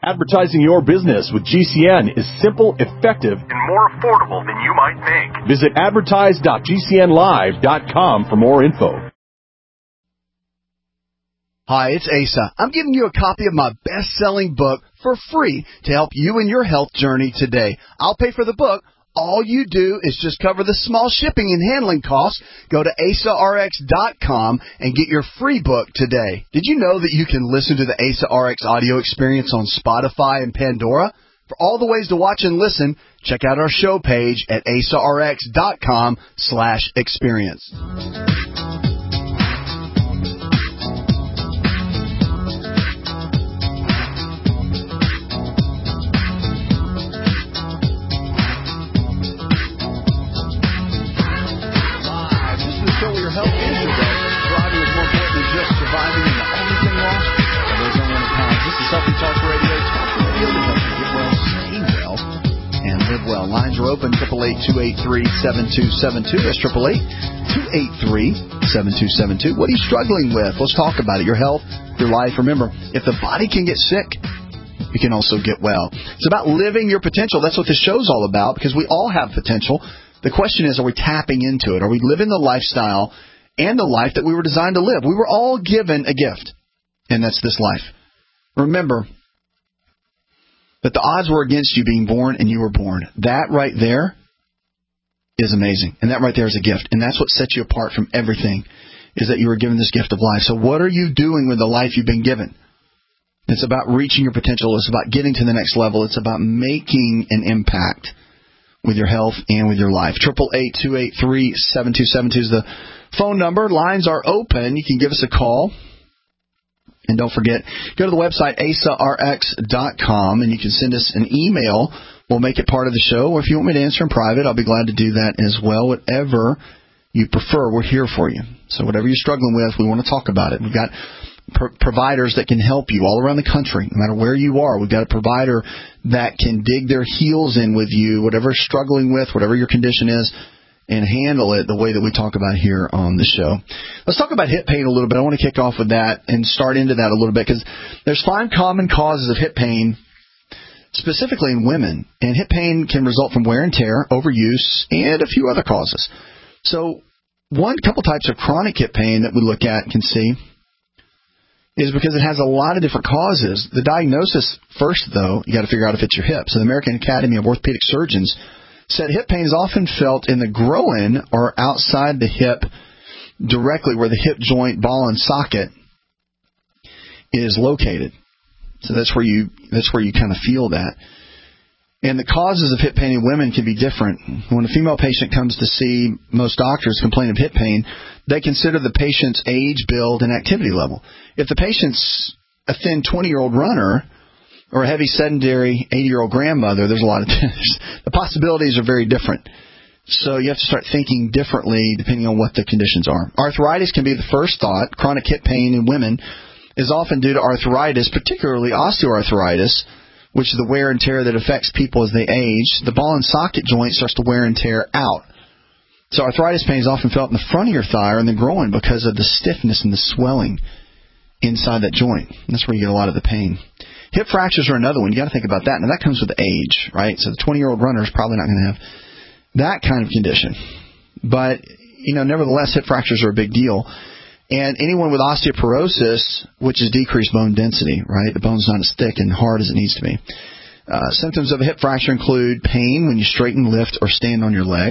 Advertising your business with GCN is simple, effective, and more affordable than you might think. Visit advertise.gcnlive.com for more info. Hi, it's Asa. I'm giving you a copy of my best-selling book for free to help you in your health journey today. I'll pay for the book. All you do is just cover the small shipping and handling costs. Go to AsaRx.com and get your free book today. Did you know that you can listen to the Asa RX audio experience on Spotify and Pandora? For all the ways to watch and listen, check out our show page at AsaRx.com/experience. Lines are open, 888-283-7272. That's 888-283-7272. What are you struggling with? Let's talk about it. Your health, your life. Remember, if the body can get sick, you can also get well. It's about living your potential. That's what this show's all about, because we all have potential. The question is, are we tapping into it? Are we living the lifestyle and the life that we were designed to live? We were all given a gift, and that's this life. Remember that the odds were against you being born, and you were born. That right there is amazing. And that right there is a gift. And that's what sets you apart from everything, is that you were given this gift of life. So what are you doing with the life you've been given? It's about reaching your potential. It's about getting to the next level. It's about making an impact with your health and with your life. 888-283-7272 is the phone number. Lines are open. You can give us a call. And don't forget, go to the website, asarx.com, and you can send us an email. We'll make it part of the show. Or if you want me to answer in private, I'll be glad to do that as well. Whatever you prefer, we're here for you. So whatever you're struggling with, we want to talk about it. We've got providers that can help you all around the country, no matter where you are. We've got a provider that can dig their heels in with you, whatever you're struggling with, whatever your condition is, and handle it the way that we talk about here on the show. Let's talk about hip pain a little bit. I want to kick off with that and start into that a little bit, because there's 5 common causes of hip pain, specifically in women. And hip pain can result from wear and tear, overuse, and a few other causes. So couple types of chronic hip pain that we look at and can see is because it has a lot of different causes. The diagnosis first, though, you got to figure out if it's your hip. So the American Academy of Orthopedic Surgeons said hip pain is often felt in the groin or outside the hip, directly where the hip joint, ball, and socket is located. So that's where you kind of feel that. And the causes of hip pain in women can be different. When a female patient comes to see most doctors complain of hip pain, they consider the patient's age, build, and activity level. If the patient's a thin 20-year-old runner or a heavy sedentary 80-year-old grandmother, there's a lot of the possibilities are very different. So you have to start thinking differently depending on what the conditions are. Arthritis can be the first thought. Chronic hip pain in women is often due to arthritis, particularly osteoarthritis, which is the wear and tear that affects people as they age. The ball and socket joint starts to wear and tear out. So arthritis pain is often felt in the front of your thigh or in the groin because of the stiffness and the swelling inside that joint. And that's where you get a lot of the pain. Hip fractures are another one. You got to think about that. Now, that comes with age, right? So the 20-year-old runner is probably not going to have that kind of condition. But, nevertheless, hip fractures are a big deal. And anyone with osteoporosis, which is decreased bone density, right? The bone's not as thick and hard as it needs to be. Symptoms of a hip fracture include pain when you straighten, lift, or stand on your leg.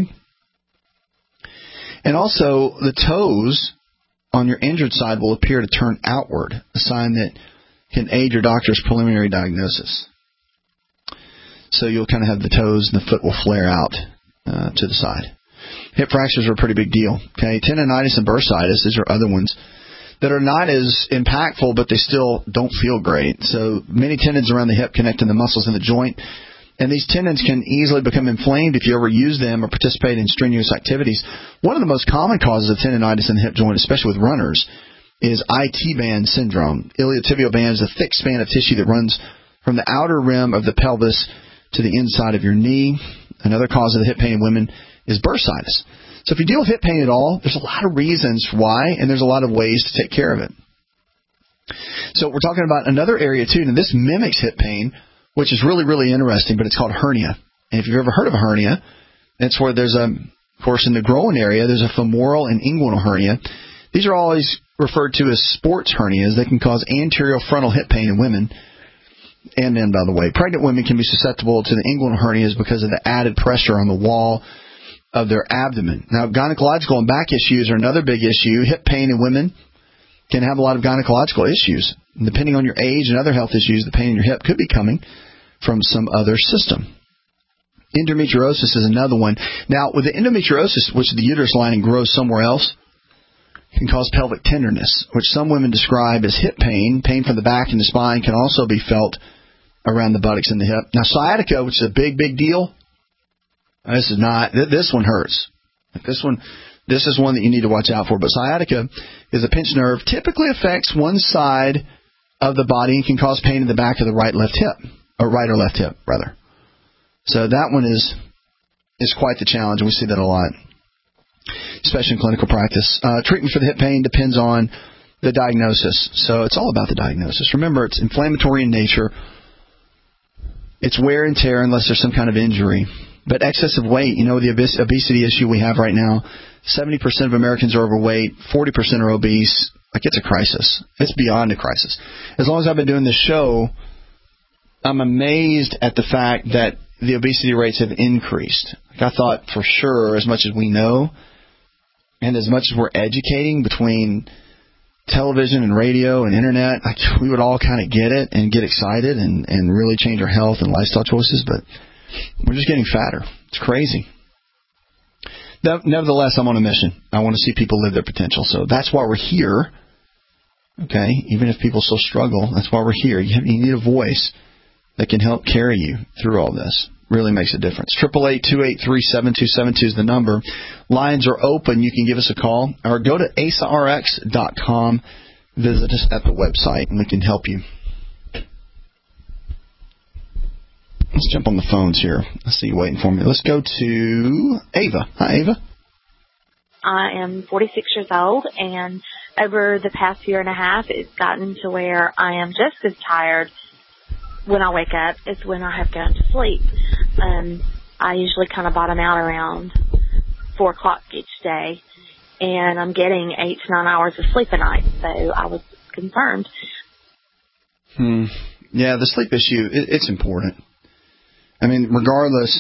And also, the toes on your injured side will appear to turn outward, a sign that can aid your doctor's preliminary diagnosis. So you'll kind of have the toes and the foot will flare out to the side. Hip fractures are a pretty big deal. Okay, tendonitis and bursitis, these are other ones that are not as impactful, but they still don't feel great. So many tendons around the hip connect to the muscles in the joint, and these tendons can easily become inflamed if you ever use them or participate in strenuous activities. One of the most common causes of tendonitis in the hip joint, especially with runners, is IT band syndrome. Iliotibial band is a thick span of tissue that runs from the outer rim of the pelvis to the inside of your knee. Another cause of the hip pain in women is bursitis. So if you deal with hip pain at all, there's a lot of reasons why, and there's a lot of ways to take care of it. So we're talking about another area, too, and this mimics hip pain, which is really, really interesting, but it's called hernia. And if you've ever heard of a hernia, it's where there's of course, in the groin area, there's a femoral and inguinal hernia. These are always referred to as sports hernias. They can cause anterior frontal hip pain in women and men, by the way. Pregnant women can be susceptible to the inguinal hernias because of the added pressure on the wall of their abdomen. Now, gynecological and back issues are another big issue. Hip pain in women can have a lot of gynecological issues. And depending on your age and other health issues, the pain in your hip could be coming from some other system. Endometriosis is another one. Now, with the endometriosis, which the uterus lining grows somewhere else, can cause pelvic tenderness, which some women describe as hip pain. Pain from the back and the spine can also be felt around the buttocks and the hip. Now, sciatica, which is a big, big deal, this one hurts. This is one that you need to watch out for. But sciatica is a pinched nerve, typically affects one side of the body and can cause pain in the back of the right or left hip, rather. So that one is quite the challenge, and we see that a lot, especially in clinical practice. Treatment for the hip pain depends on the diagnosis. So it's all about the diagnosis. Remember, it's inflammatory in nature. It's wear and tear unless there's some kind of injury. But excessive weight, the obesity issue we have right now, 70% of Americans are overweight, 40% are obese. It's a crisis. It's beyond a crisis. As long as I've been doing this show, I'm amazed at the fact that the obesity rates have increased. I thought for sure, as much as we know, and as much as we're educating between television and radio and internet, we would all kind of get it and get excited and really change our health and lifestyle choices, but we're just getting fatter. It's crazy. Nevertheless, I'm on a mission. I want to see people live their potential, so that's why we're here. Okay, even if people still struggle, that's why we're here. You need a voice that can help carry you through all this. Really makes a difference. 888-283-7272 is the number. Lines are open. You can give us a call or go to asarx.com. Visit us at the website, and we can help you. Let's jump on the phones here. I see you waiting for me. Let's go to Ava. Hi, Ava. I am 46 years old, and over the past year and a half, it's gotten to where I am just as tired when I wake up as when I have gone to sleep. I usually kind of bottom out around 4 o'clock each day, and I'm getting 8 to 9 hours of sleep a night, so I was concerned. Yeah, the sleep issue, it's important. I mean, regardless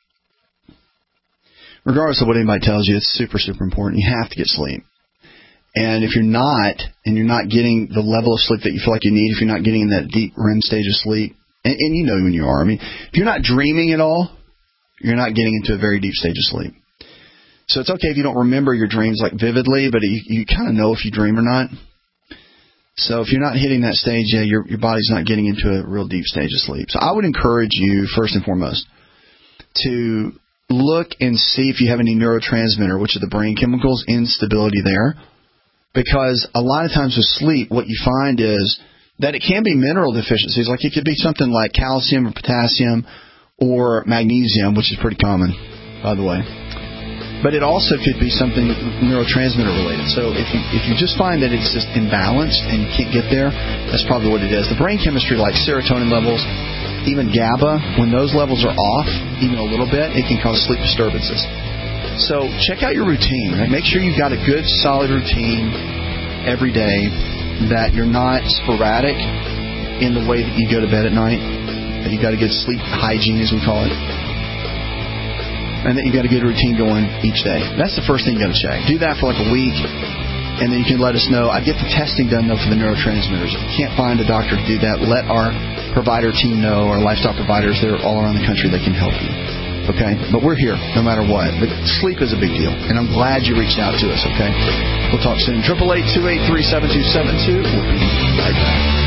of what anybody tells you, it's super, super important. You have to get sleep. And if you're not getting the level of sleep that you feel like you need, if you're not getting in that deep REM stage of sleep, and you know when you are. I mean, if you're not dreaming at all, you're not getting into a very deep stage of sleep. So it's okay if you don't remember your dreams vividly, but you kind of know if you dream or not. So if you're not hitting that stage, your body's not getting into a real deep stage of sleep. So I would encourage you, first and foremost, to look and see if you have any neurotransmitter, which are the brain chemicals, instability there. Because a lot of times with sleep, what you find is that it can be mineral deficiencies. Like it could be something like calcium or potassium or magnesium, which is pretty common, by the way. But it also could be something neurotransmitter related. So if you just find that it's just imbalanced and you can't get there, that's probably what it is. The brain chemistry, like serotonin levels, even GABA, when those levels are off, even a little bit, it can cause sleep disturbances. So check out your routine. Right? Make sure you've got a good, solid routine every day, that you're not sporadic in the way that you go to bed at night, that you got a good sleep hygiene, as we call it, and that you got a good routine going each day. That's the first thing you got to check. Do that for like a week, and then you can let us know. I get the testing done, though, for the neurotransmitters. If you can't find a doctor to do that, let our provider team know, our lifestyle providers. They're all around the country. They can help you. Okay? But we're here no matter what. But sleep is a big deal, and I'm glad you reached out to us, okay? We'll talk soon. 888-283-7272. We'll be right back.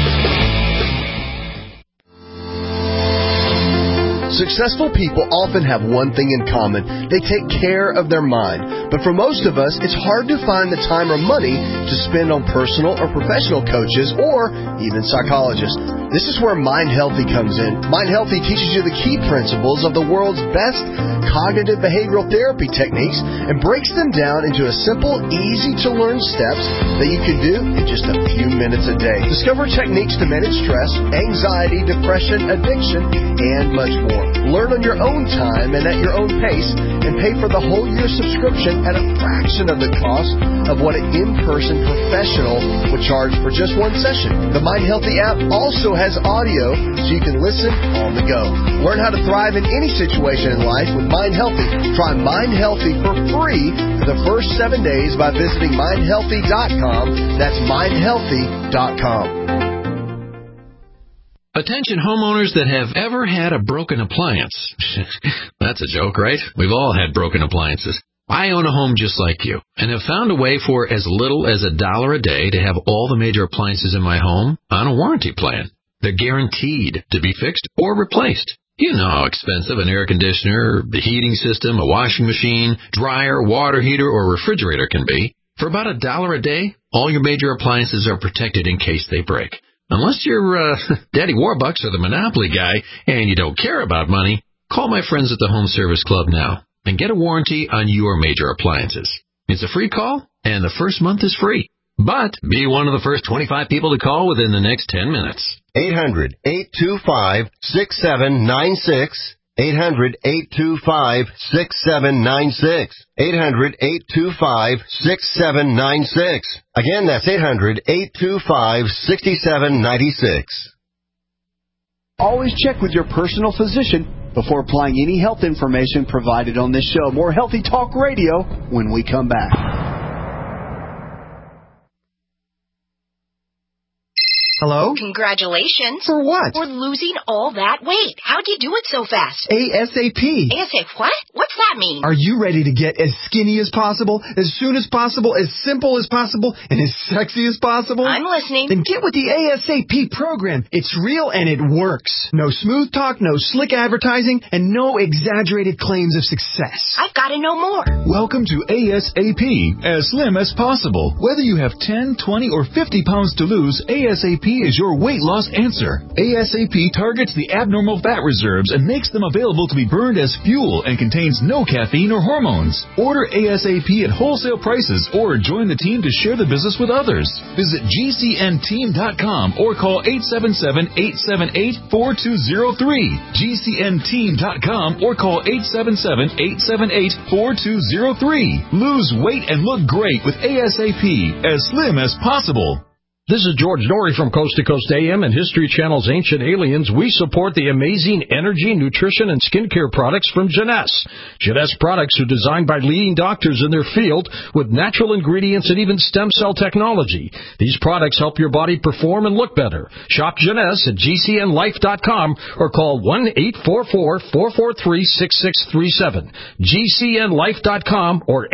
Successful people often have one thing in common. They take care of their mind. But for most of us, it's hard to find the time or money to spend on personal or professional coaches or even psychologists. This is where Mind Healthy comes in. Mind Healthy teaches you the key principles of the world's best cognitive behavioral therapy techniques and breaks them down into a simple, easy-to-learn steps that you can do in just a few minutes a day. Discover techniques to manage stress, anxiety, depression, addiction, and much more. Learn on your own time and at your own pace, and pay for the whole year subscription at a fraction of the cost of what an in-person professional would charge for just one session. The Mind Healthy app also has audio so you can listen on the go. Learn how to thrive in any situation in life with Mind Healthy. Try Mind Healthy for free for the first 7 days by visiting mindhealthy.com. That's mindhealthy.com. Attention homeowners that have ever had a broken appliance. That's a joke, right? We've all had broken appliances. I own a home just like you and have found a way for as little as $1 a day to have all the major appliances in my home on a warranty plan. They're guaranteed to be fixed or replaced. You know how expensive an air conditioner, the heating system, a washing machine, dryer, water heater, or refrigerator can be. For about $1 a day, all your major appliances are protected in case they break. Unless you're Daddy Warbucks or the Monopoly guy and you don't care about money, call my friends at the Home Service Club now and get a warranty on your major appliances. It's a free call, and the first month is free. But be one of the first 25 people to call within the next 10 minutes. 800-825-6796. 800-825-6796. 800-825-6796. Again, that's 800-825-6796. Always check with your personal physician before applying any health information provided on this show. More Healthy Talk Radio when we come back. Hello? Congratulations. For what? For losing all that weight. How'd you do it so fast? ASAP. ASAP what? What's that mean? Are you ready to get as skinny as possible, as soon as possible, as simple as possible, and as sexy as possible? I'm listening. Then get with the ASAP program. It's real and it works. No smooth talk, no slick advertising, and no exaggerated claims of success. I've got to know more. Welcome to ASAP, as slim as possible. Whether you have 10, 20, or 50 pounds to lose, ASAP is your weight loss answer. ASAP targets the abnormal fat reserves and makes them available to be burned as fuel and contains no caffeine or hormones. Order ASAP at wholesale prices or join the team to share the business with others. Visit GCNteam.com or call 877-878-4203. GCNteam.com or call 877-878-4203. Lose weight and look great with ASAP, as slim as possible. This is George Norrie from Coast to Coast AM and History Channel's Ancient Aliens. We support the amazing energy, nutrition, and skincare products from Jeunesse. Jeunesse products are designed by leading doctors in their field with natural ingredients and even stem cell technology. These products help your body perform and look better. Shop Jeunesse at GCNlife.com or call 1-844-443-6637. GCNlife.com or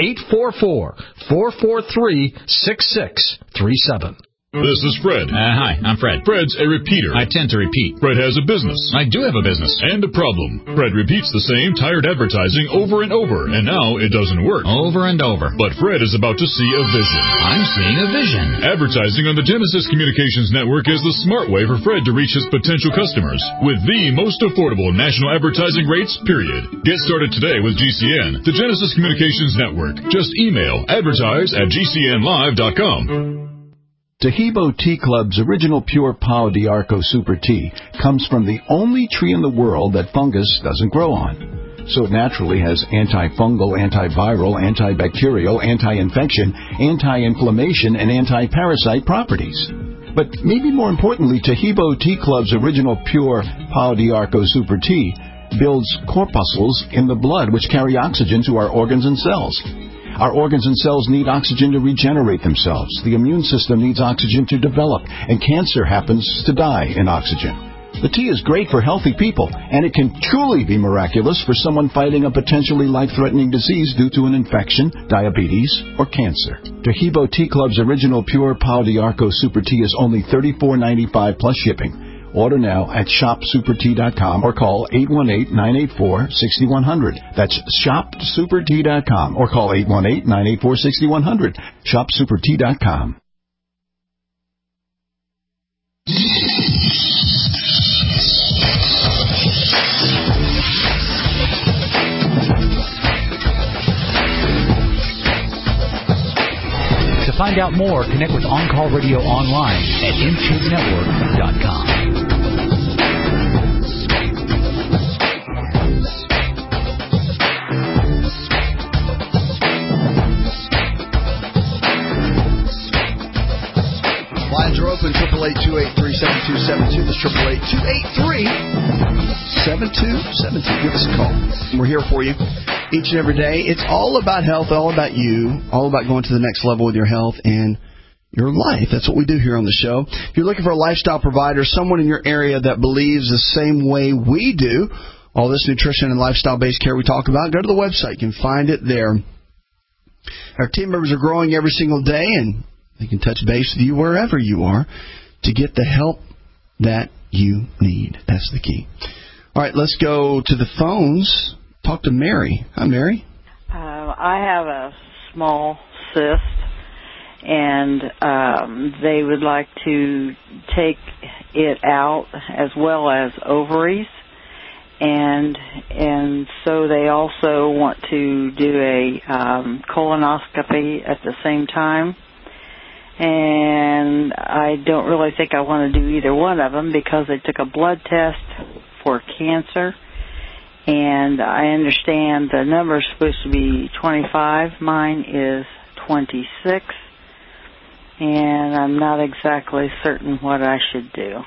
844-443-6637. This is Fred. Hi, I'm Fred. Fred's a repeater. I tend to repeat. Fred has a business. I do have a business. And a problem. Fred repeats the same tired advertising over and over, and now it doesn't work. Over and over. But Fred is about to see a vision. I'm seeing a vision. Advertising on the Genesis Communications Network is the smart way for Fred to reach his potential customers with the most affordable national advertising rates, period. Get started today with GCN, the Genesis Communications Network. Just email advertise@gcnlive.com. Tahibo Tea Club's original pure Pau d'Arco Super Tea comes from the only tree in the world that fungus doesn't grow on. So it naturally has antifungal, antiviral, antibacterial, anti-infection, anti-inflammation, and anti-parasite properties. But maybe more importantly, Tahibo Tea Club's original pure Pau d'Arco Super Tea builds corpuscles in the blood which carry oxygen to our organs and cells. Our organs and cells need oxygen to regenerate themselves. The immune system needs oxygen to develop, and cancer happens to die in oxygen. The tea is great for healthy people, and it can truly be miraculous for someone fighting a potentially life-threatening disease due to an infection, diabetes, or cancer. Tahibo Tea Club's original pure Pau d'Arco Super Tea is only $34.95 plus shipping. Order now at shopsupertea.com or call 818-984-6100. That's shopsupertea.com or call 818-984-6100. Shopsupertea.com. To find out more, connect with On Call Radio online at InTubeNetwork.com. Lines are open, 888-283-7272. That's 888-283-7272. Give us a call. We're here for you each and every day. It's all about health, all about you, all about going to the next level with your health and your life. That's what we do here on the show. If you're looking for a lifestyle provider, someone in your area that believes the same way we do, all this nutrition and lifestyle-based care we talk about, go to the website. You can find it there. Our team members are growing every single day, and they can touch base with you wherever you are to get the help that you need. That's the key. All right, let's go to the phones. Talk to Mary. Hi, Mary. I have a small cyst, and they would like to take it out as well as ovaries, and so they also want to do a colonoscopy at the same time. And I don't really think I want to do either one of them because they took a blood test for cancer. And I understand the number is supposed to be 25. Mine is 26. And I'm not exactly certain what I should do.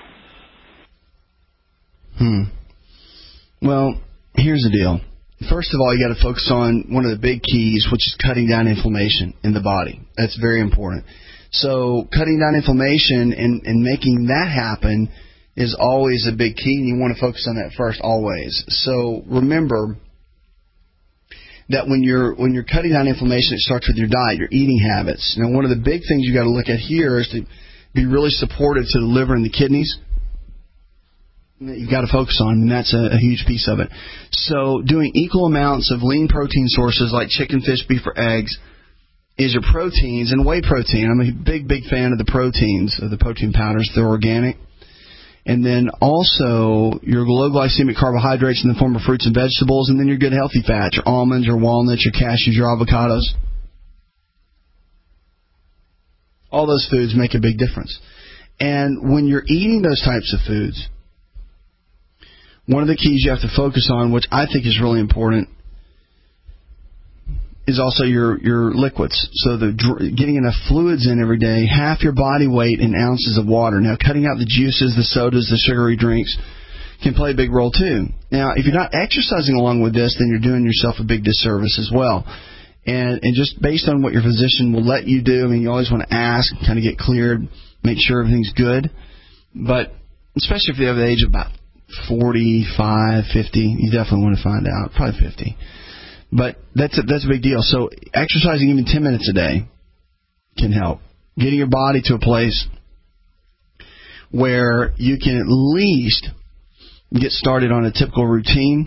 Well, here's the deal. First of all, you got to focus on one of the big keys, which is cutting down inflammation in the body. That's very important. So cutting down inflammation and making that happen is always a big key, and you want to focus on that first always. So remember that when you're cutting down inflammation, it starts with your diet, your eating habits. Now, one of the big things you got to look at here is to be really supportive to the liver and the kidneys. You've got to focus on, and that's a huge piece of it. So doing equal amounts of lean protein sources like chicken, fish, beef, or eggs is your proteins, and whey protein. I'm a big fan of the proteins, of the protein powders. They're organic. And then also your low glycemic carbohydrates in the form of fruits and vegetables, and then your good healthy fats, your almonds, your walnuts, your cashews, your avocados. All those foods make a big difference. And when you're eating those types of foods, one of the keys you have to focus on, which I think is really important, is also your liquids. So getting enough fluids in every day, half your body weight in ounces of water. Now, cutting out the juices, the sodas, the sugary drinks can play a big role too. Now, if you're not exercising along with this, then you're doing yourself a big disservice as well. And just based on what your physician will let you do, I mean, you always want to ask, kind of get cleared, make sure everything's good. But especially if you have the age of about 45, 50, you definitely want to find out, probably 50. But that's a big deal. So exercising even 10 minutes a day can help. Getting your body to a place where you can at least get started on a typical routine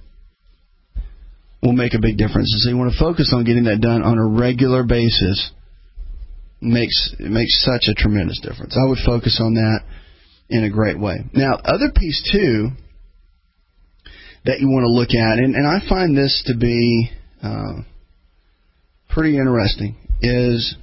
will make a big difference. So you want to focus on getting that done on a regular basis. It makes such a tremendous difference. I would focus on that in a great way. Now, other piece, too, that you want to look at, and I find this to be pretty interesting, is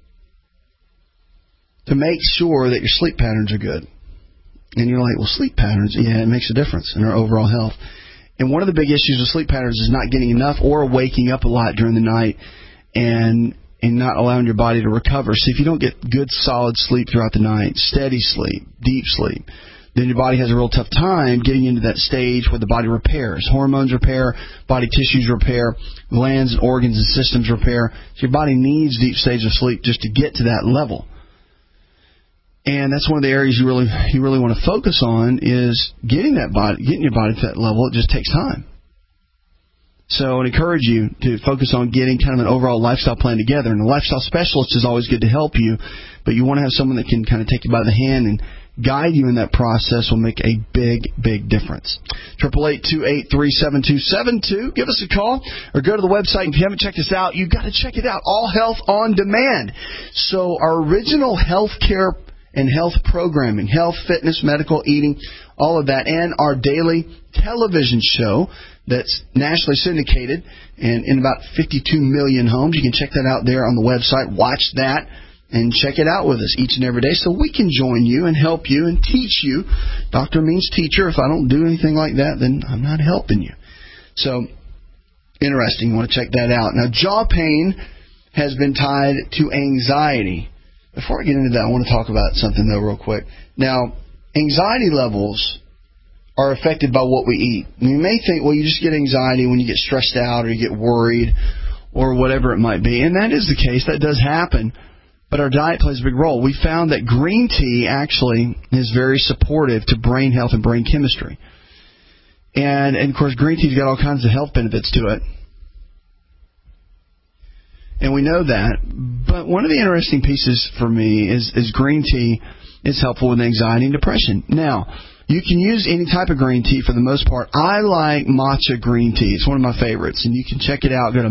to make sure that your sleep patterns are good. And you're like, well, sleep patterns, yeah, it makes a difference in our overall health. And one of the big issues with sleep patterns is not getting enough or waking up a lot during the night and not allowing your body to recover. So if you don't get good, solid sleep throughout the night, steady sleep, deep sleep, then your body has a real tough time getting into that stage where the body repairs. Hormones repair, body tissues repair, glands and organs and systems repair. So your body needs deep stages of sleep just to get to that level. And that's one of the areas you really want to focus on, is getting your body to that level. It just takes time. So I'd encourage you to focus on getting kind of an overall lifestyle plan together. And a lifestyle specialist is always good to help you, but you want to have someone that can kind of take you by the hand and guide you in that process will make a big, big difference. 888-283-7272. Give us a call or go to the website. If you haven't checked us out, you've got to check it out. All Health on Demand. So our original health care and health programming, health, fitness, medical, eating, all of that, and our daily television show that's nationally syndicated and in about 52 million homes. You can check that out there on the website. Watch that and check it out with us each and every day so we can join you and help you and teach you. Doctor means teacher. If I don't do anything like that, then I'm not helping you. So, interesting. You want to check that out. Now, jaw pain has been tied to anxiety. Before I get into that, I want to talk about something, though, real quick. Now, anxiety levels are affected by what we eat. You may think, well, you just get anxiety when you get stressed out or you get worried or whatever it might be. And that is the case. That does happen. But our diet plays a big role. We found that green tea actually is very supportive to brain health and brain chemistry. And of course, green tea's got all kinds of health benefits to it. And we know that. But one of the interesting pieces for me is green tea is helpful with anxiety and depression. Now, you can use any type of green tea for the most part. I like matcha green tea. It's one of my favorites. And you can check it out. Go to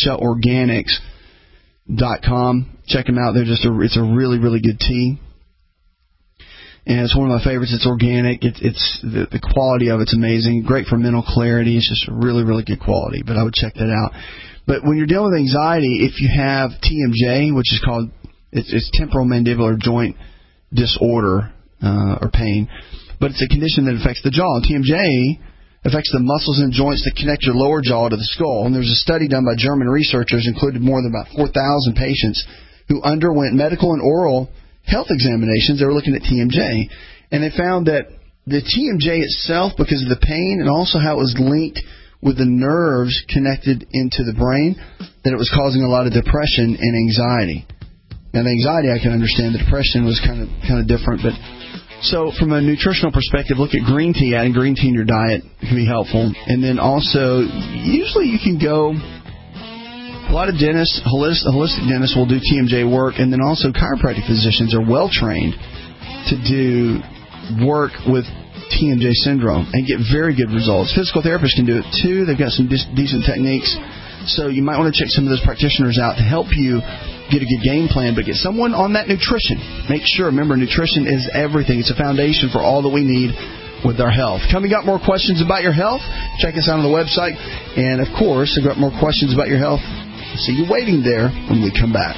matchaorganics.com. Check them out. It's a really, really good tea. And it's one of my favorites. It's organic. It's the quality of it's amazing. Great for mental clarity. It's just really, really good quality. But I would check that out. But when you're dealing with anxiety, if you have TMJ, which is called it's temporomandibular joint disorder or pain, but it's a condition that affects the jaw. And TMJ affects the muscles and joints that connect your lower jaw to the skull. And there's a study done by German researchers, included more than about 4,000 patients who underwent medical and oral health examinations. They were looking at TMJ, and they found that the TMJ itself, because of the pain and also how it was linked with the nerves connected into the brain, that it was causing a lot of depression and anxiety. Now, the anxiety I can understand. The depression was kind of different. But so from a nutritional perspective, look at green tea. Adding green tea in your diet can be helpful. And then also, usually you can go. A lot of dentists, holistic dentists will do TMJ work, and then also chiropractic physicians are well trained to do work with TMJ syndrome and get very good results. Physical therapists can do it too. They've got some decent techniques. So you might want to check some of those practitioners out to help you get a good game plan, but get someone on that nutrition. Make sure, remember, nutrition is everything. It's a foundation for all that we need with our health. Coming up, more questions about your health. Check us out on the website. And, of course, I've got more questions about your health. See you waiting there when we come back.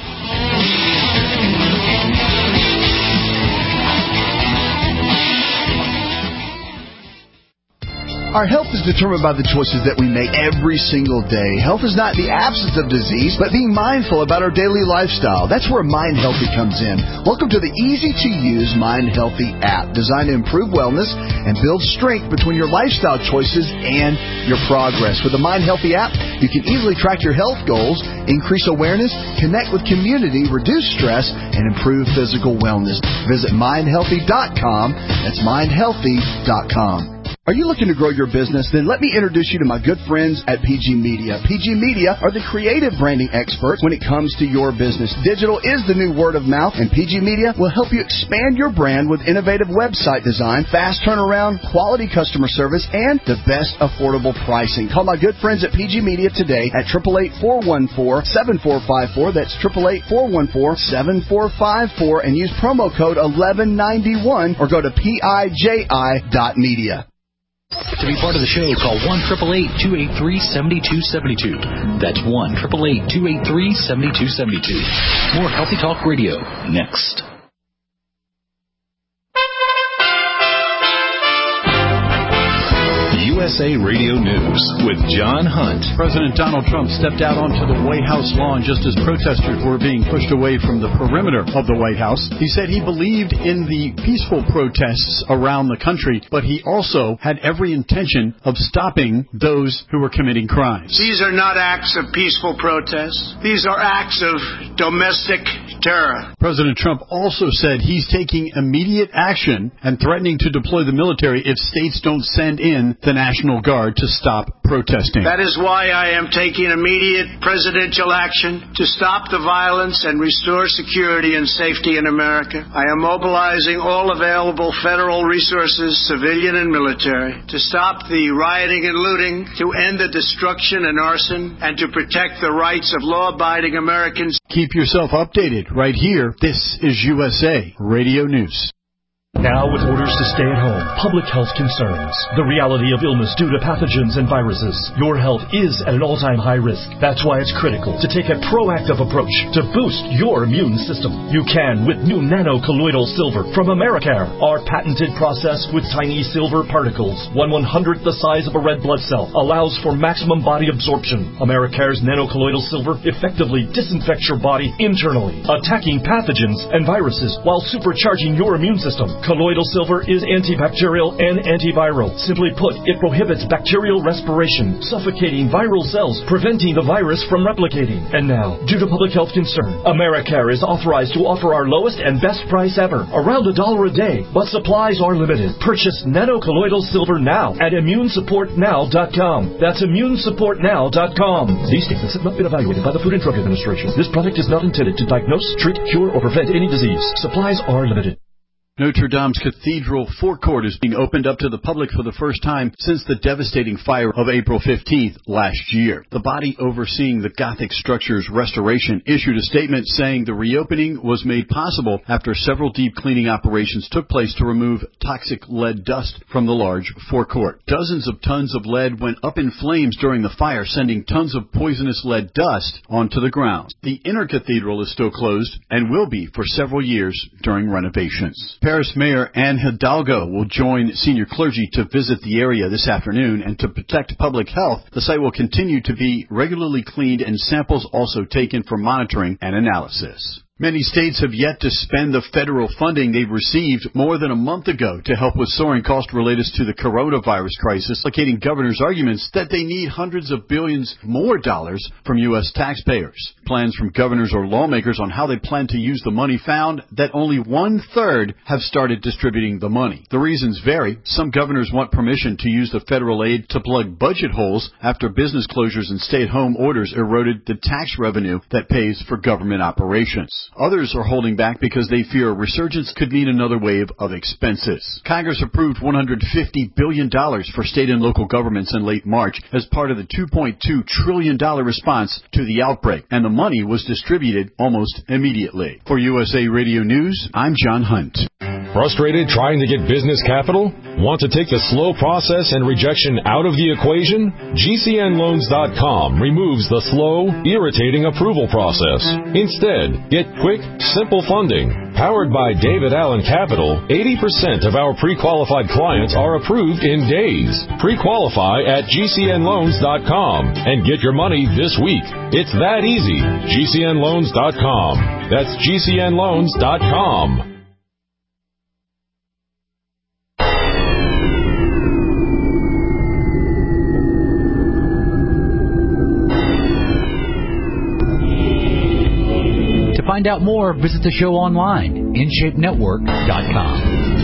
Our health is determined by the choices that we make every single day. Health is not the absence of disease, but being mindful about our daily lifestyle. That's where Mind Healthy comes in. Welcome to the easy-to-use Mind Healthy app, designed to improve wellness and build strength between your lifestyle choices and your progress. With the Mind Healthy app, you can easily track your health goals, increase awareness, connect with community, reduce stress, and improve physical wellness. Visit mindhealthy.com. That's mindhealthy.com. Are you looking to grow your business? Then let me introduce you to my good friends at PG Media. PG Media are the creative branding experts when it comes to your business. Digital is the new word of mouth, and PG Media will help you expand your brand with innovative website design, fast turnaround, quality customer service, and the best affordable pricing. Call my good friends at PG Media today at 888-414-7454. That's 888-414-7454, and use promo code 1191 or go to PIJI.media. To be part of the show, call 1-888-283-7272. That's 1-888-283-7272. More Healthy Talk Radio next. USA Radio News with John Hunt. President Donald Trump stepped out onto the White House lawn just as protesters were being pushed away from the perimeter of the White House. He said he believed in the peaceful protests around the country, but he also had every intention of stopping those who were committing crimes. These are not acts of peaceful protests. These are acts of domestic terror. President Trump also said he's taking immediate action and threatening to deploy the military if states don't send in the National National Guard to stop protesting. That is why I am taking immediate presidential action to stop the violence and restore security and safety in America. I am mobilizing all available federal resources, civilian and military, to stop the rioting and looting, to end the destruction and arson, and to protect the rights of law-abiding Americans. Keep yourself updated right here. This is USA Radio News. Now, with orders to stay at home, public health concerns, the reality of illness due to pathogens and viruses, your health is at an all-time high risk. That's why it's critical to take a proactive approach to boost your immune system. You can with new nano-colloidal silver from Americare, our patented process with tiny silver particles, 1/100th the size of a red blood cell, allows for maximum body absorption. Americare's nano-colloidal silver effectively disinfects your body internally, attacking pathogens and viruses while supercharging your immune system. Colloidal silver is antibacterial and antiviral. Simply put, it prohibits bacterial respiration, suffocating viral cells, preventing the virus from replicating. And now, due to public health concern, Americare is authorized to offer our lowest and best price ever, around $1 a day, but supplies are limited. Purchase nano-colloidal silver now at ImmuneSupportNow.com. That's ImmuneSupportNow.com. These statements have not been evaluated by the Food and Drug Administration. This product is not intended to diagnose, treat, cure, or prevent any disease. Supplies are limited. Notre Dame's Cathedral forecourt is being opened up to the public for the first time since the devastating fire of April 15th last year. The body overseeing the Gothic structure's restoration issued a statement saying the reopening was made possible after several deep cleaning operations took place to remove toxic lead dust from the large forecourt. Dozens of tons of lead went up in flames during the fire, sending tons of poisonous lead dust onto the ground. The inner cathedral is still closed and will be for several years during renovations. Paris Mayor Anne Hidalgo will join senior clergy to visit the area this afternoon, and to protect public health, the site will continue to be regularly cleaned and samples also taken for monitoring and analysis. Many states have yet to spend the federal funding they've received more than a month ago to help with soaring costs related to the coronavirus crisis, placating governors' arguments that they need hundreds of billions more dollars from U.S. taxpayers. Plans from governors or lawmakers on how they plan to use the money found that only 1/3 have started distributing the money. The reasons vary. Some governors want permission to use the federal aid to plug budget holes after business closures and stay-at-home orders eroded the tax revenue that pays for government operations. Others are holding back because they fear a resurgence could mean another wave of expenses. Congress approved $150 billion for state and local governments in late March as part of the $2.2 trillion response to the outbreak, and the money was distributed almost immediately. For USA Radio News, I'm John Hunt. Frustrated trying to get business capital? Want to take the slow process and rejection out of the equation? GCNLoans.com removes the slow, irritating approval process. Instead, get quick, simple funding. Powered by David Allen Capital, 80% of our pre-qualified clients are approved in days. Pre-qualify at GCNLoans.com and get your money this week. It's that easy. GCNLoans.com. That's GCNLoans.com. To find out more, visit the show online, InShapeNetwork.com.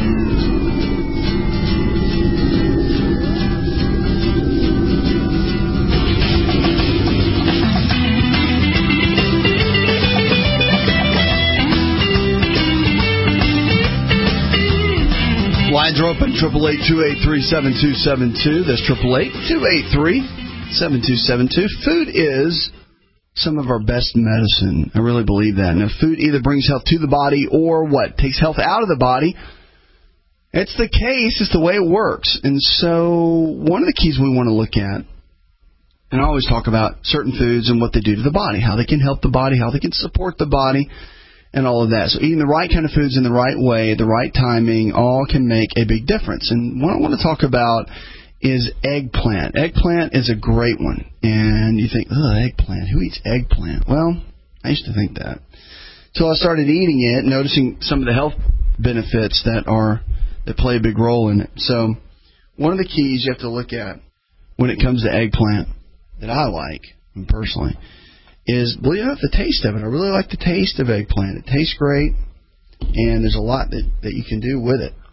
Lines are open, 888-283-7272. That's 888-283-7272. Food is some of our best medicine. I really believe that. Now, food either brings health to the body or what? Takes health out of the body. It's the case. It's the way it works. And so one of the keys we want to look at, and I always talk about certain foods and what they do to the body, how they can help the body, how they can support the body, and all of that. So eating the right kind of foods in the right way, the right timing, all can make a big difference. And what I want to talk about is eggplant. Eggplant is a great one. And you think, eggplant, who eats eggplant? Well, I used to think that. So I started eating it, noticing some of the health benefits that play a big role in it. So one of the keys you have to look at when it comes to eggplant that I like, personally, is, believe it or not, the taste of it. I really like the taste of eggplant. It tastes great, and there's a lot that you can do with it.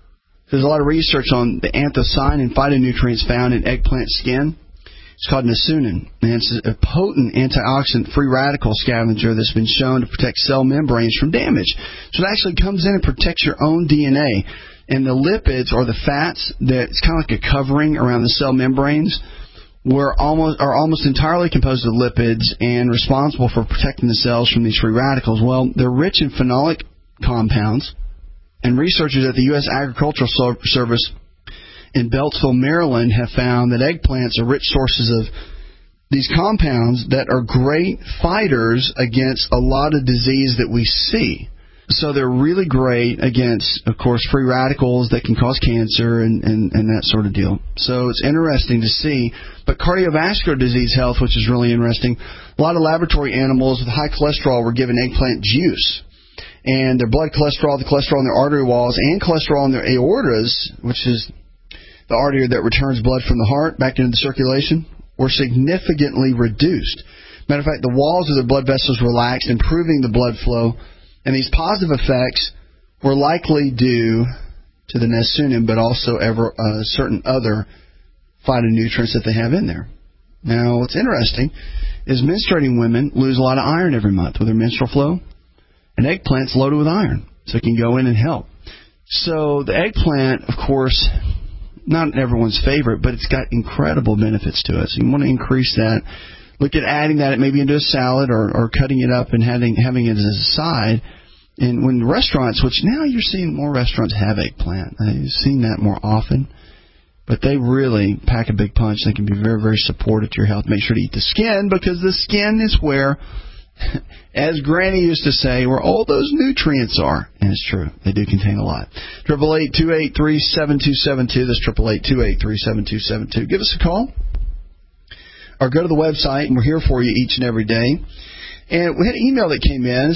There's a lot of research on the anthocyanin phytonutrients found in eggplant skin. It's called Nasunin, and it's a potent antioxidant free radical scavenger that's been shown to protect cell membranes from damage. So it actually comes in and protects your own DNA. And the lipids, or the fats, that's kind of like a covering around the cell membranes, are almost entirely composed of lipids and responsible for protecting the cells from these free radicals. Well, they're rich in phenolic compounds, and researchers at the U.S. Agricultural Service in Beltsville, Maryland, have found that eggplants are rich sources of these compounds that are great fighters against a lot of disease that we see. So they're really great against, of course, free radicals that can cause cancer and that sort of deal. So it's interesting to see. But cardiovascular disease health, which is really interesting, a lot of laboratory animals with high cholesterol were given eggplant juice. And their blood cholesterol, the cholesterol in their artery walls, and cholesterol in their aortas, which is the artery that returns blood from the heart back into the circulation, were significantly reduced. Matter of fact, the walls of the blood vessels relaxed, improving the blood flow. And these positive effects were likely due to the Nasunin, but also certain other phytonutrients that they have in there. Now, what's interesting is menstruating women lose a lot of iron every month with their menstrual flow. And eggplant's loaded with iron, so it can go in and help. So the eggplant, of course, not everyone's favorite, but it's got incredible benefits to us. You want to increase that. Look at adding that maybe into a salad or cutting it up and having it as a side. And when restaurants, which now you're seeing more restaurants have eggplant. I've seen that more often. But they really pack a big punch. They can be very, very supportive to your health. Make sure to eat the skin, because the skin is where, as Granny used to say, where all those nutrients are. And it's true. They do contain a lot. 888-283-7272. That's 888-283-7272. Give us a call. Or go to the website, and we're here for you each and every day. And we had an email that came in.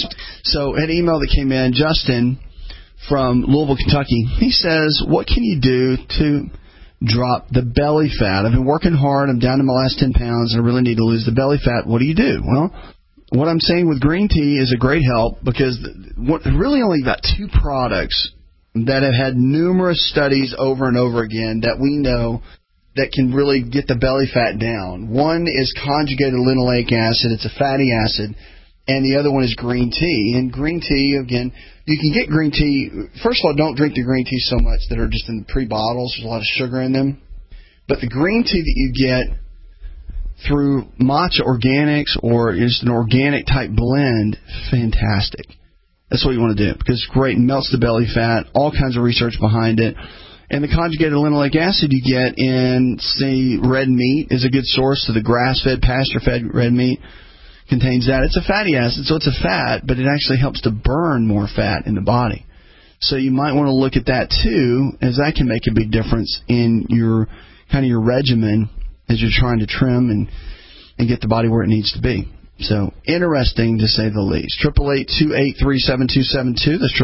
Justin from Louisville, Kentucky. He says, what can you do to drop the belly fat? I've been working hard. I'm down to my last 10 pounds, and I really need to lose the belly fat. What do you do? Well, what I'm saying with green tea is a great help, because really only about 2 products that have had numerous studies over and over again that we know that can really get the belly fat down. One is conjugated linoleic acid. It's a fatty acid. And the other one is green tea. And green tea, again, you can get green tea. First of all, don't drink the green tea so much that are just in the pre-bottles. There's a lot of sugar in them. But the green tea that you get through Matcha Organics or just an organic type blend, fantastic. That's what you want to do, because it's great. It melts the belly fat. All kinds of research behind it. And the conjugated linoleic acid you get in, say, red meat is a good source. So the grass-fed, pasture-fed red meat contains that. It's a fatty acid, so it's a fat, but it actually helps to burn more fat in the body. So you might want to look at that too, as that can make a big difference in your regimen as you're trying to trim and get the body where it needs to be. So interesting to say the least. 888-283-7272. That's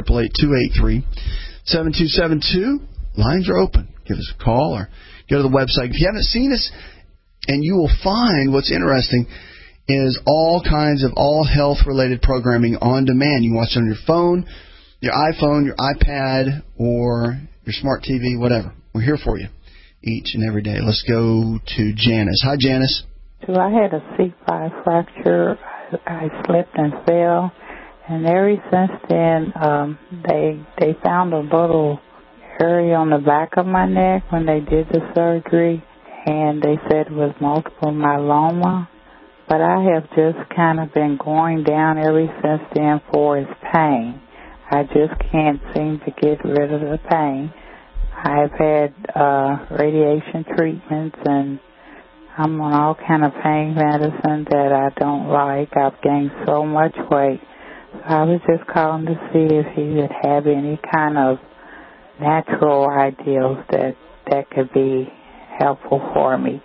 888-283-7272. Lines are open. Give us a call or go to the website. If you haven't seen us, and you will find what's interesting is all kinds of all health-related programming on demand. You can watch it on your phone, your iPhone, your iPad, or your smart TV, whatever. We're here for you each and every day. Let's go to Janice. Hi, Janice. So I had a C5 fracture. I slipped and fell, and ever since then, they found a little area on the back of my neck when they did the surgery, and they said it was multiple myeloma. But I have just kind of been going down ever since then for its pain. I just can't seem to get rid of the pain. I've had radiation treatments, and I'm on all kind of pain medicine that I don't like. I've gained so much weight. So I was just calling to see if you would have any kind of natural ideals that could be helpful for me.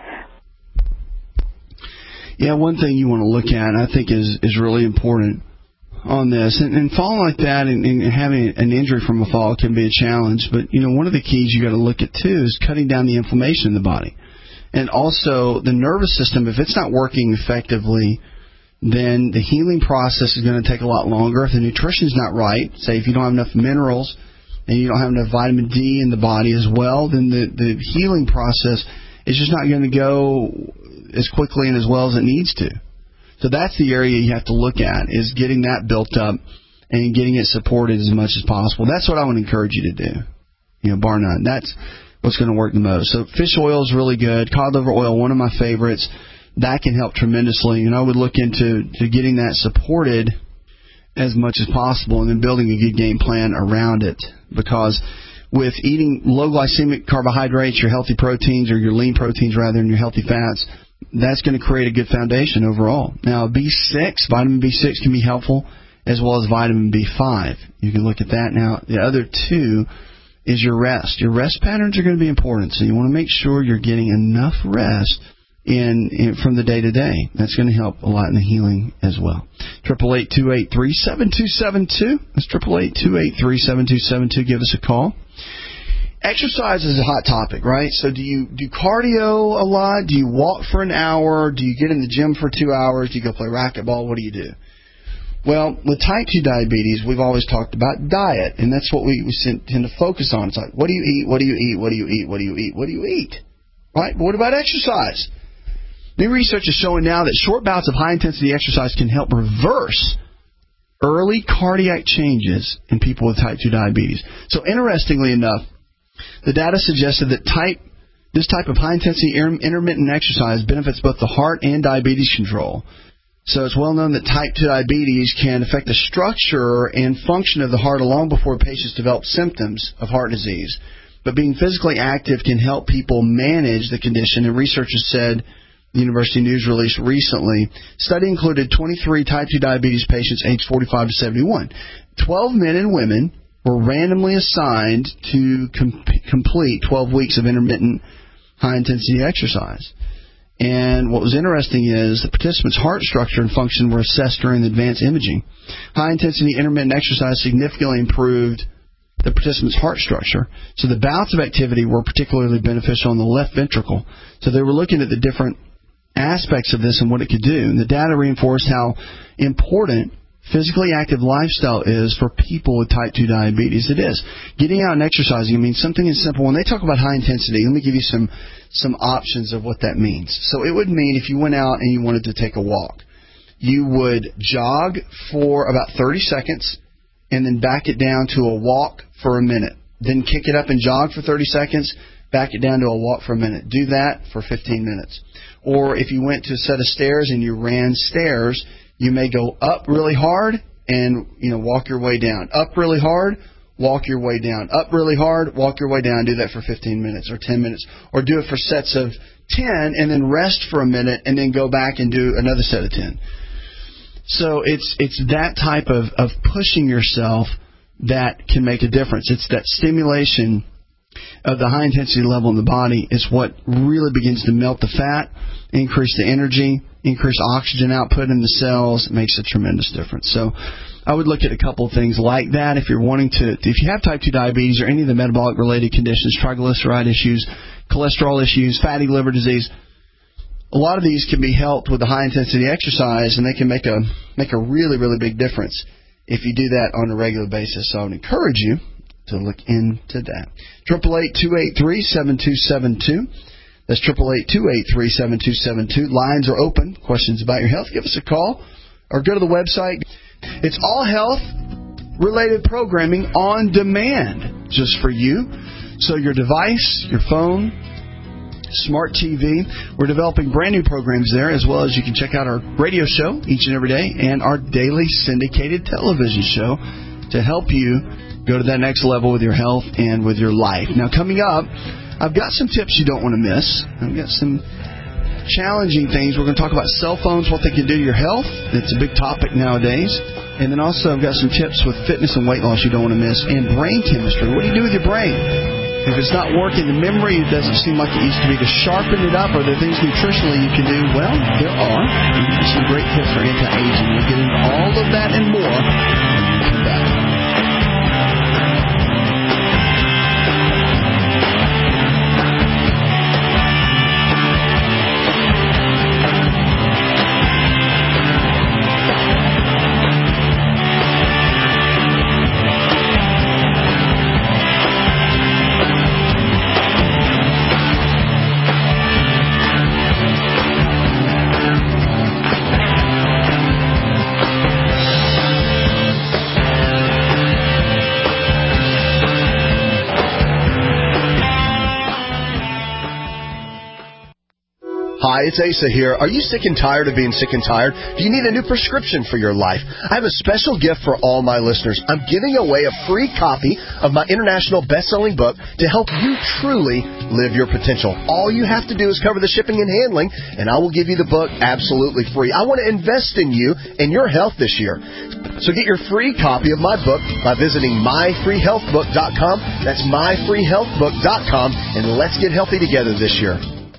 Yeah, one thing you want to look at, I think, is really important on this. And falling like that and having an injury from a fall can be a challenge. But, one of the keys you got to look at, too, is cutting down the inflammation in the body. And also the nervous system, if it's not working effectively, then the healing process is going to take a lot longer. If the nutrition's not right, say if you don't have enough minerals and you don't have enough vitamin D in the body as well, then the healing process is just not going to go as quickly and as well as it needs to. So that's the area you have to look at, is getting that built up and getting it supported as much as possible. That's what I would encourage you to do, bar none. That's what's going to work the most. So fish oil is really good. Cod liver oil, one of my favorites. That can help tremendously, and I would look into getting that supported as much as possible and then building a good game plan around it, because with eating low glycemic carbohydrates, your healthy proteins, or your lean proteins rather, and your healthy fats, that's going to create a good foundation overall. Now, vitamin B6 can be helpful, as well as vitamin B5. You can look at that. Now, the other two is your rest. Your rest patterns are going to be important, so you want to make sure you're getting enough rest in from the day-to-day. That's going to help a lot in the healing as well. 888-283-7272. That's 888-283-7272. Give us a call. Exercise is a hot topic, right? So do you do cardio a lot? Do you walk for an hour? Do you get in the gym for 2 hours? Do you go play racquetball? What do you do? Well, with type 2 diabetes, we've always talked about diet, and that's what we tend to focus on. It's like, what do you eat? What do you eat? What do you eat? What do you eat? What do you eat? Right? But what about exercise? New research is showing now that short bouts of high-intensity exercise can help reverse early cardiac changes in people with type 2 diabetes. So interestingly enough, the data suggested that this type of high-intensity intermittent exercise benefits both the heart and diabetes control. So it's well known that type 2 diabetes can affect the structure and function of the heart long before patients develop symptoms of heart disease. But being physically active can help people manage the condition, and researchers said, the University News released recently, study included 23 type 2 diabetes patients aged 45 to 71. 12 men and women were randomly assigned to complete 12 weeks of intermittent high-intensity exercise. And what was interesting is the participants' heart structure and function were assessed during the advanced imaging. High-intensity intermittent exercise significantly improved the participants' heart structure. So the bouts of activity were particularly beneficial in the left ventricle. So they were looking at the different aspects of this and what it could do. And the data reinforced how important physically active lifestyle is for people with type 2 diabetes. It is. Getting out and exercising, something as simple. When they talk about high intensity, let me give you some options of what that means. So it would mean if you went out and you wanted to take a walk, you would jog for about 30 seconds and then back it down to a walk for a minute. Then kick it up and jog for 30 seconds, back it down to a walk for a minute. Do that for 15 minutes. Or if you went to a set of stairs and you ran stairs, you may go up really hard and walk your way down. Up really hard, walk your way down. Up really hard, walk your way down. Do that for 15 minutes or 10 minutes. Or do it for sets of 10 and then rest for a minute and then go back and do another set of 10. So it's that type of pushing yourself that can make a difference. It's that stimulation of the high intensity level in the body is what really begins to melt the fat, increase the energy, increase oxygen output in the cells. It makes a tremendous difference. So I would look at a couple of things like that if you're wanting to, if you have type 2 diabetes or any of the metabolic related conditions, triglyceride issues, cholesterol issues, fatty liver disease. A lot of these can be helped with the high intensity exercise, and they can make a really, really big difference if you do that on a regular basis. So I would encourage you to look into that. 888-283-7272. That's 888-283-7272. Lines are open. Questions about your health, give us a call or go to the website. It's all health-related programming on demand just for you. So your device, your phone, smart TV, we're developing brand new programs there, as well as you can check out our radio show each and every day and our daily syndicated television show to help you go to that next level with your health and with your life. Now, coming up, I've got some tips you don't want to miss. I've got some challenging things. We're going to talk about cell phones, what they can do to your health. It's a big topic nowadays. And then also I've got some tips with fitness and weight loss you don't want to miss, and brain chemistry. What do you do with your brain? If it's not working, the memory doesn't seem like it used to be. To sharpen it up, are there things nutritionally you can do? Well, there are. Some great tips for anti-aging. We'll get into all of that and more when we come back. Hi, it's Asa here. Are you sick and tired of being sick and tired? Do you need a new prescription for your life? I have a special gift for all my listeners. I'm giving away a free copy of my international best-selling book to help you truly live your potential. All you have to do is cover the shipping and handling, and I will give you the book absolutely free. I want to invest in you and your health this year. So get your free copy of my book by visiting myfreehealthbook.com. That's myfreehealthbook.com, and let's get healthy together this year.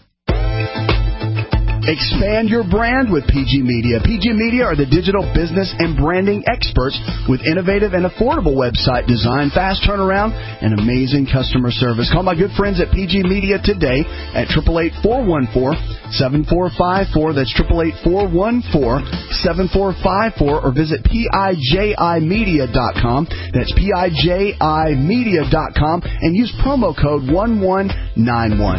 Expand your brand with PG Media. PG Media are the digital business and branding experts with innovative and affordable website design, fast turnaround, and amazing customer service. Call my good friends at PG Media today at 888-414-7454. That's 888-414-7454, or visit PIJImedia.com. That's PIJImedia.com, and use promo code 1191.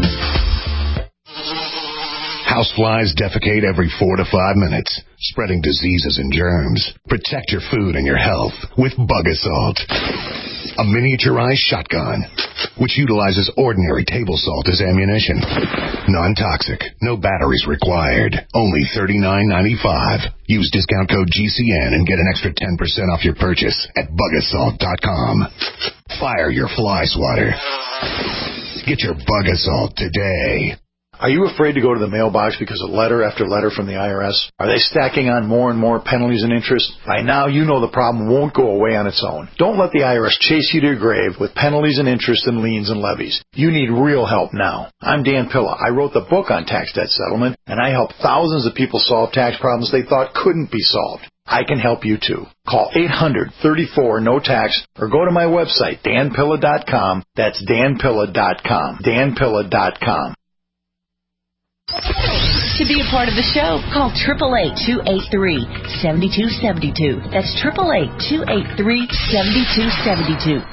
Houseflies defecate every 4 to 5 minutes, spreading diseases and germs. Protect your food and your health with Bug Assault, a miniaturized shotgun which utilizes ordinary table salt as ammunition. Non-toxic, no batteries required, only $39.95. Use discount code GCN and get an extra 10% off your purchase at bugassault.com. Fire your fly swatter. Get your Bug Assault today. Are you afraid to go to the mailbox because of letter after letter from the IRS? Are they stacking on more and more penalties and interest? By now, you know the problem won't go away on its own. Don't let the IRS chase you to your grave with penalties and interest and liens and levies. You need real help now. I'm Dan Pilla. I wrote the book on tax debt settlement, and I help thousands of people solve tax problems they thought couldn't be solved. I can help you too. Call 800-34-NO-TAX or go to my website, danpilla.com. That's danpilla.com. danpilla.com. To be a part of the show, call 888-283-7272. That's 888-283-7272.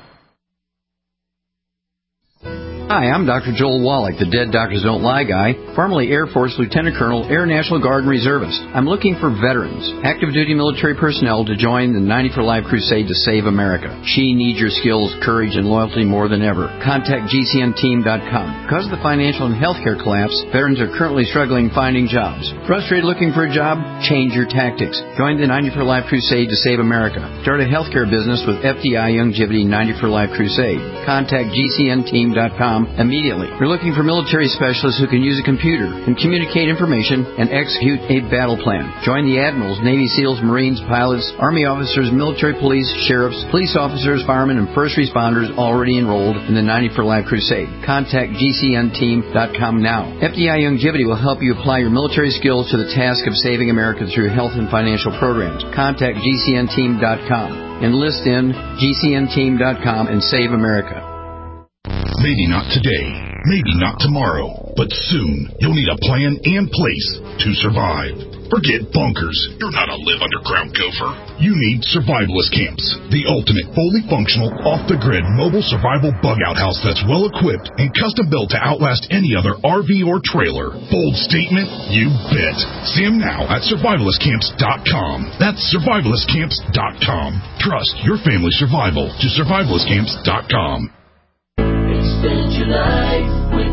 Hi, I'm Dr. Joel Wallach, the Dead Doctors Don't Lie guy, formerly Air Force Lieutenant Colonel, Air National Guard and Reservist. I'm looking for veterans, active duty military personnel to join the 90 for Life crusade to save America. She needs your skills, courage, and loyalty more than ever. Contact GCNteam.com. Because of the financial and healthcare collapse, veterans are currently struggling finding jobs. Frustrated looking for a job? Change your tactics. Join the 90 for Life crusade to save America. Start a healthcare business with FDI Youngevity 90 for Life crusade. Contact GCNteam.com immediately. We're looking for military specialists who can use a computer and communicate information and execute a battle plan. Join the admirals, Navy SEALs, Marines, pilots, Army officers, military police, sheriffs, police officers, firemen, and first responders already enrolled in the 90 for Life crusade. Contact GCNteam.com now. FDI Youngevity will help you apply your military skills to the task of saving America through health and financial programs. Contact GCNteam.com. Enlist in GCNteam.com and save America. Maybe not today, maybe not tomorrow, but soon you'll need a plan and place to survive. Forget bunkers. You're not a live underground gopher. You need Survivalist Camps, the ultimate fully functional, off-the-grid mobile survival bug-out house that's well-equipped and custom-built to outlast any other RV or trailer. Bold statement? You bet. See them now at survivalistcamps.com. That's survivalistcamps.com. Trust your family's survival to survivalistcamps.com. Extend your life with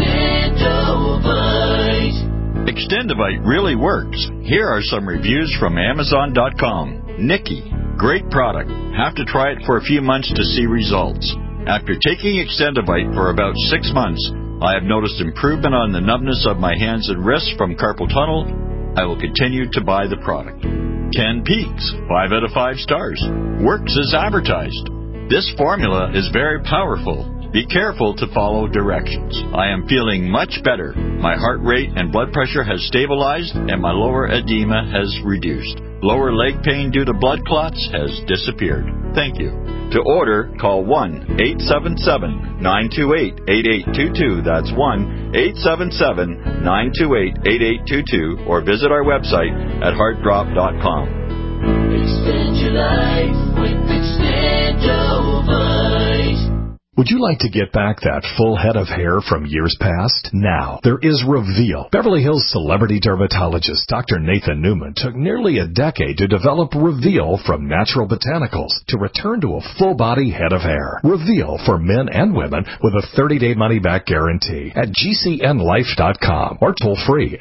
Extendovite. Extendovite really works. Here are some reviews from Amazon.com. Nikki, great product. Have to try it for a few months to see results. After taking Extendovite for about 6 months, I have noticed improvement on the numbness of my hands and wrists from carpal tunnel. I will continue to buy the product. Ken Peaks, 5 out of 5 stars. Works as advertised. This formula is very powerful. Be careful to follow directions. I am feeling much better. My heart rate and blood pressure has stabilized, and my lower edema has reduced. Lower leg pain due to blood clots has disappeared. Thank you. To order, call 1-877-928-8822. That's 1-877-928-8822. Or visit our website at heartdrop.com. Extend your life with Extendovite. Would you like to get back that full head of hair from years past? Now, there is Reveal. Beverly Hills celebrity dermatologist Dr. Nathan Newman took nearly a decade to develop Reveal from natural botanicals to return to a full-body head of hair. Reveal for men and women with a 30-day money-back guarantee at GCNlife.com or toll-free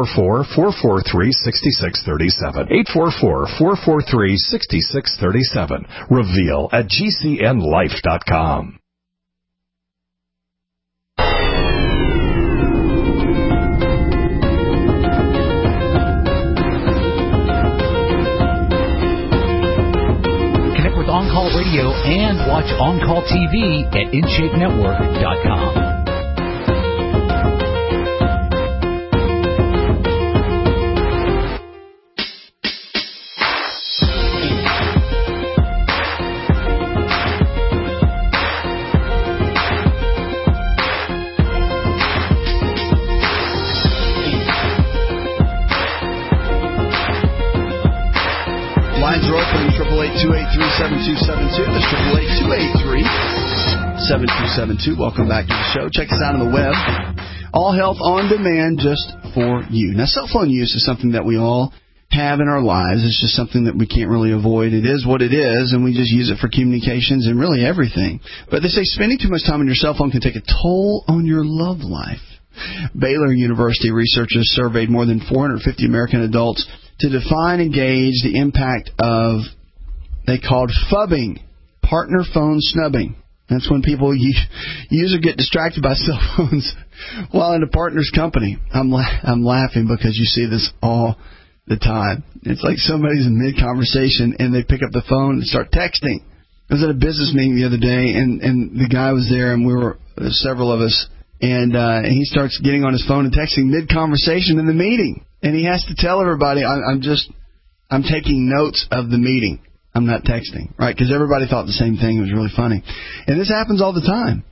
844-443-6637. 844-443-6637. Reveal at GCNlife.com. On-Call Radio and watch On-Call TV at InShapeNetwork.com. Lines are open, 888-283-7272. That's 888-283-7272. Welcome back to the show. Check us out on the web. All Health on Demand just for you. Now, cell phone use is something that we all have in our lives. It's just something that we can't really avoid. It is what it is, and we just use it for communications and really everything. But they say spending too much time on your cell phone can take a toll on your love life. Baylor University researchers surveyed more than 450 American adults to define and gauge the impact of, they called phubbing, partner phone snubbing. That's when people use or get distracted by cell phones while in a partner's company. I'm laughing because you see this all the time. It's like somebody's in mid-conversation and they pick up the phone and start texting. I was at a business meeting the other day and the guy was there and several of us, and he starts getting on his phone and texting mid-conversation in the meeting. And he has to tell everybody, I'm taking notes of the meeting. I'm not texting, right? Because everybody thought the same thing. It was really funny. And this happens all the time.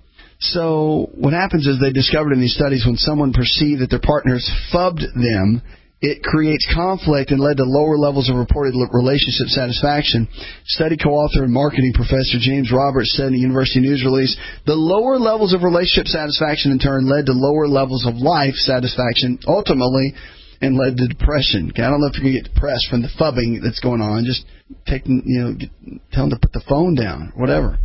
So what happens is they discovered in these studies when someone perceived that their partners phubbed them, it creates conflict and led to lower levels of reported relationship satisfaction. Study co-author and marketing professor James Roberts said in a university news release, the lower levels of relationship satisfaction in turn led to lower levels of life satisfaction, ultimately, and led to depression. Okay, I don't know if you're going to get depressed from the phubbing that's going on. Just tell them to put the phone down, whatever.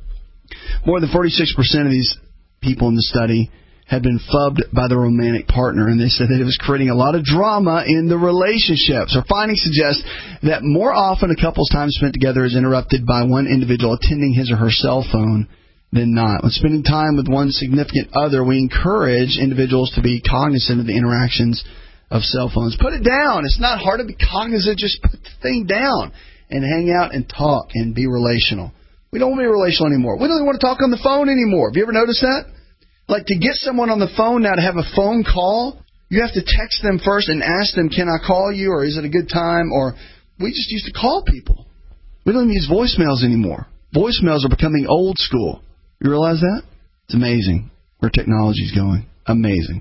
More than 46% of these people in the study had been phubbed by their romantic partner, and they said that it was creating a lot of drama in the relationships. Our findings suggest that more often a couple's time spent together is interrupted by one individual attending his or her cell phone than not. When spending time with one significant other, we encourage individuals to be cognizant of the interactions of cell phones. Put it down. It's not hard to be cognizant. Just put the thing down and hang out and talk and be relational. We don't want to be relational anymore. We don't even want to talk on the phone anymore. Have you ever noticed that? Like, to get someone on the phone now to have a phone call, you have to text them first and ask them, can I call you, or is it a good time? Or we just used to call people. We don't even use voicemails anymore. Voicemails are becoming old school. You realize that? It's amazing where technology's going. Amazing.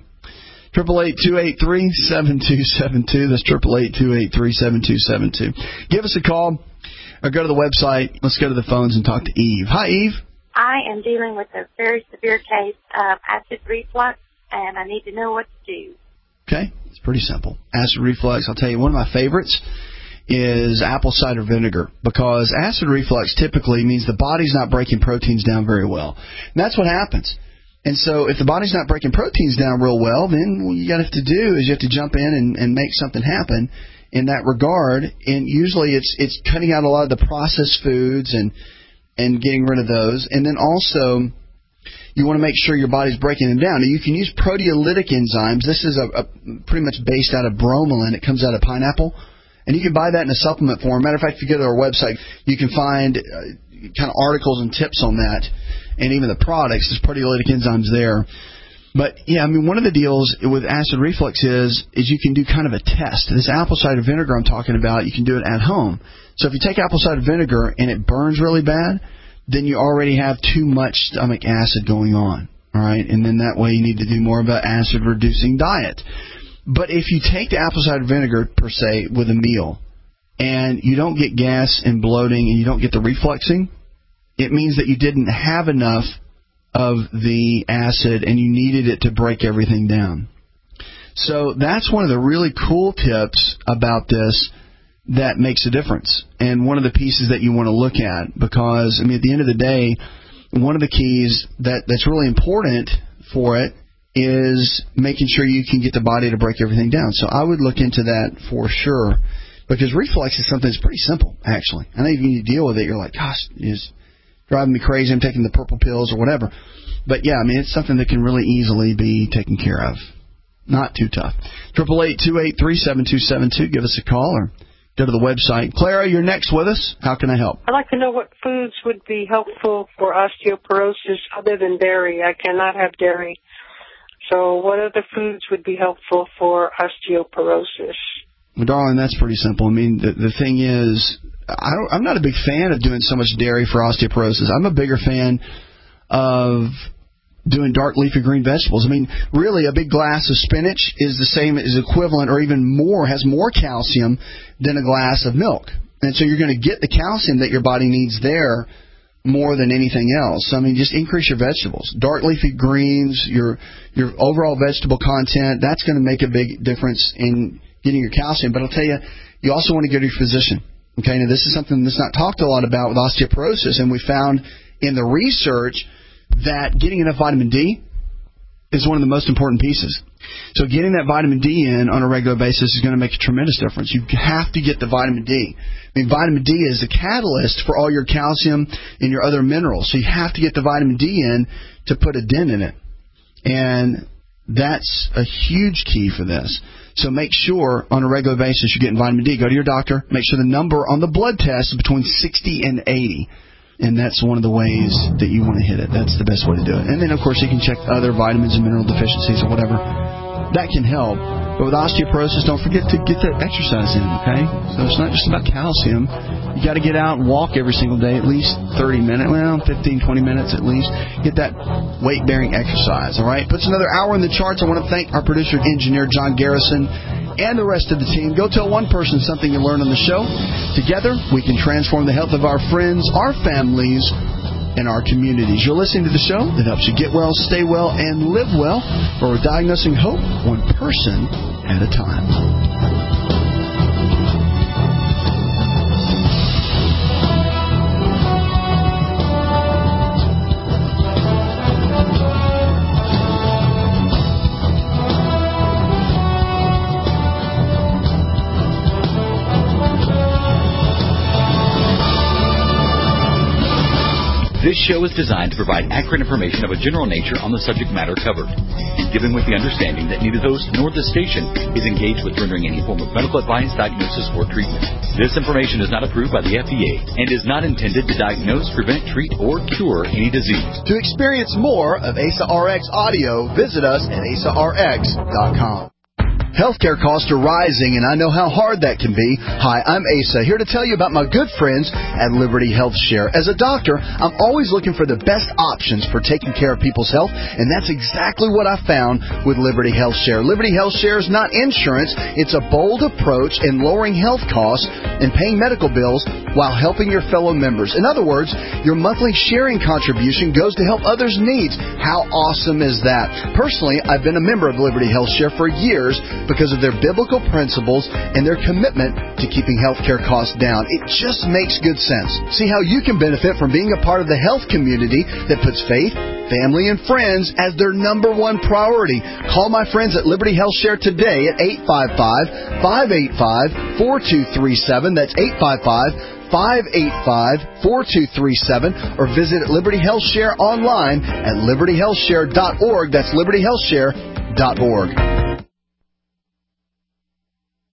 888-283-7272. That's 888-283-7272. Give us a call or go to the website. Let's go to the phones and talk to Eve. Hi, Eve. I am dealing with a very severe case of acid reflux, and I need to know what to do. Okay. It's pretty simple. Acid reflux, I'll tell you, one of my favorites is apple cider vinegar, because acid reflux typically means the body's not breaking proteins down very well. And that's what happens. And so if the body's not breaking proteins down real well, then what you have to do is you have to jump in and make something happen in that regard. And usually it's cutting out a lot of the processed foods and getting rid of those. And then also you want to make sure your body's breaking them down. Now, you can use proteolytic enzymes. This is a pretty much based out of bromelain. It comes out of pineapple. And you can buy that in a supplement form. Matter of fact, if you go to our website, you can find kind of articles and tips on that, and even the products. There's proteolytic enzymes there. But, yeah, I mean, one of the deals with acid reflux is you can do kind of a test. This apple cider vinegar I'm talking about, you can do it at home. So if you take apple cider vinegar and it burns really bad, then you already have too much stomach acid going on. All right? And then that way you need to do more of an acid-reducing diet. But if you take the apple cider vinegar, per se, with a meal, and you don't get gas and bloating and you don't get the refluxing, it means that you didn't have enough of the acid, and you needed it to break everything down. So that's one of the really cool tips about this that makes a difference, and one of the pieces that you want to look at, because, I mean, at the end of the day, one of the keys that's really important for it is making sure you can get the body to break everything down. So I would look into that for sure, because reflux is something that's pretty simple, actually. I know if you deal with it, you're like, gosh, it's driving me crazy, I'm taking the purple pills or whatever. But, yeah, I mean, it's something that can really easily be taken care of. Not too tough. 888-283-7272. Give us a call or go to the website. Clara, you're next with us. How can I help? I'd like to know what foods would be helpful for osteoporosis other than dairy. I cannot have dairy. So what other foods would be helpful for osteoporosis? Well, darling, that's pretty simple. I mean, the thing is, I'm not a big fan of doing so much dairy for osteoporosis. I'm a bigger fan of doing dark leafy green vegetables. I mean, really, a big glass of spinach is the same, is equivalent or even more, has more calcium than a glass of milk. And so you're going to get the calcium that your body needs there more than anything else. So, I mean, just increase your vegetables. Dark leafy greens, your overall vegetable content, that's going to make a big difference in getting your calcium. But I'll tell you, you also want to go to your physician. Okay, now this is something that's not talked a lot about with osteoporosis, and we found in the research that getting enough vitamin D is one of the most important pieces. So getting that vitamin D in on a regular basis is going to make a tremendous difference. You have to get the vitamin D. I mean, vitamin D is a catalyst for all your calcium and your other minerals. So you have to get the vitamin D in to put a dent in it. And that's a huge key for this. So make sure on a regular basis you're getting vitamin D. Go to your doctor. Make sure the number on the blood test is between 60 and 80. And that's one of the ways that you want to hit it. That's the best way to do it. And then, of course, you can check other vitamins and mineral deficiencies or whatever. That can help. But with osteoporosis, don't forget to get that exercise in, okay? So it's not just about calcium. You got to get out and walk every single day, at least 30 minutes, well, 15, 20 minutes at least. Get that weight-bearing exercise, all right? Puts another hour in the charts. I want to thank our producer and engineer, John Garrison, and the rest of the team. Go tell one person something you learned on the show. Together, we can transform the health of our friends, our families, and our communities. You're listening to the show that helps you get well, stay well, and live well, where we're diagnosing hope one person at a time. This show is designed to provide accurate information of a general nature on the subject matter covered, given with the understanding that neither the host nor the station is engaged with rendering any form of medical advice, diagnosis, or treatment. This information is not approved by the FDA and is not intended to diagnose, prevent, treat, or cure any disease. To experience more of ASA RX audio, visit us at asarx.com. Healthcare costs are rising, and I know how hard that can be. Hi, I'm Asa, here to tell you about my good friends at Liberty Health Share. As a doctor, I'm always looking for the best options for taking care of people's health, and that's exactly what I found with Liberty Health Share. Liberty Health Share is not insurance. It's a bold approach in lowering health costs and paying medical bills while helping your fellow members. In other words, your monthly sharing contribution goes to help others' needs. How awesome is that? Personally, I've been a member of Liberty Health Share for years because of their biblical principles and their commitment to keeping healthcare costs down. It just makes good sense. See how you can benefit from being a part of the health community that puts faith, family, and friends as their number one priority. Call my friends at Liberty Health Share today at 855-585-4237. That's 855-585-4237, or visit Liberty Health Share online at libertyhealthshare.org. That's libertyhealthshare.org.